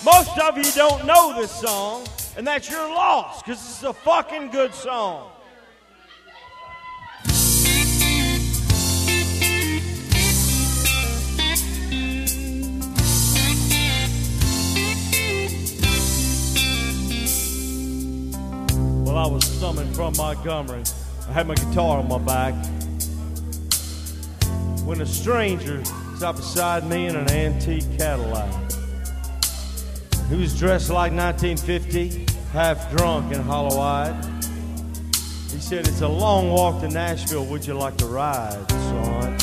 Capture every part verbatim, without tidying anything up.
Most of you don't know this song, and that's your loss, because it's a fucking good song. Well, I was summoned from Montgomery. I had my guitar on my back when a stranger stopped beside me in an antique Cadillac. He was dressed like nineteen fifty, half drunk and hollow-eyed. He said, "It's a long walk to Nashville. Would you like to ride, son?"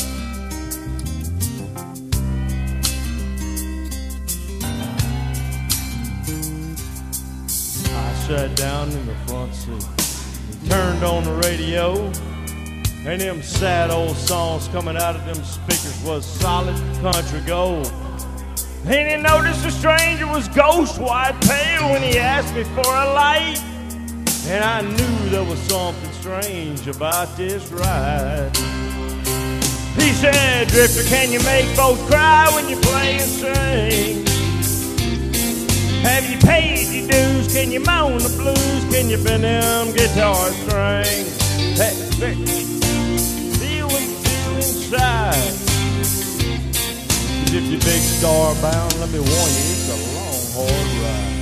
I sat down in the front seat. He turned on the radio, and them sad old songs coming out of them speakers was solid country gold. And he noticed the stranger was ghost white pale when he asked me for a light. And I knew there was something strange about this ride. He said, "Drifter, can you make folks cry when you play and sing? Have you paid your dues? Can you moan the blues? Can you bend them guitar strings? Hey, hey, feel what you feel inside. If you're big star bound, let me warn you, it's a long, hard ride."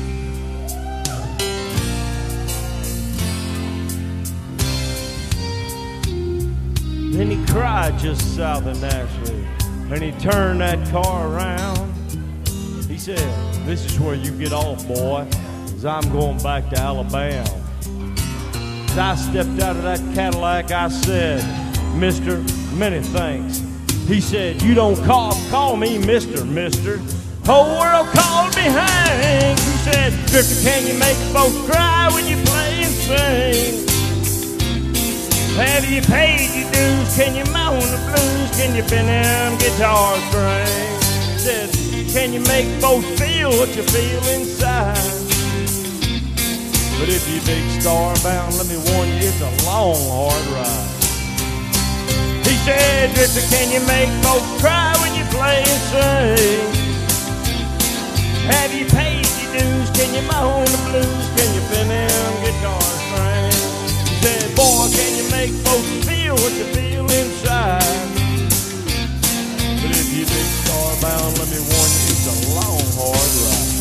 Then he cried just south of Nashville, and he turned that car around. He said, "This is where you get off, boy, 'cause I'm going back to Alabama." As I stepped out of that Cadillac, I said, "Mister, many thanks." He said, "You don't call, call me Mister, Mister. Whole world called me Hank." He said, "Drifter, can you make folks cry when you play and sing? Have you paid your dues? Can you moan the blues? Can you bend them guitar strings?" He said, "Can you make folks feel what you feel inside? But if you're big star bound, let me warn you, it's a long, hard ride." He said, "Drifter, can you make folks cry when you play and sing? Have you paid your dues? Can you moan the blues? Can you bend them guitar strings?" He said, "Boy, can you make folks feel what you feel inside? But if you're big star bound, let me warn you, it's a long, hard ride."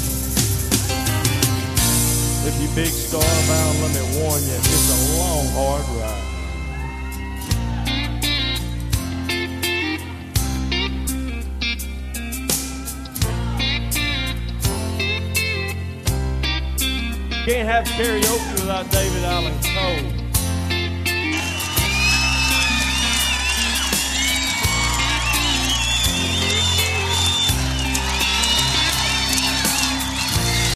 If you're big star bound, let me warn you, it's a long, hard ride. Can't have karaoke without David Allen Coe.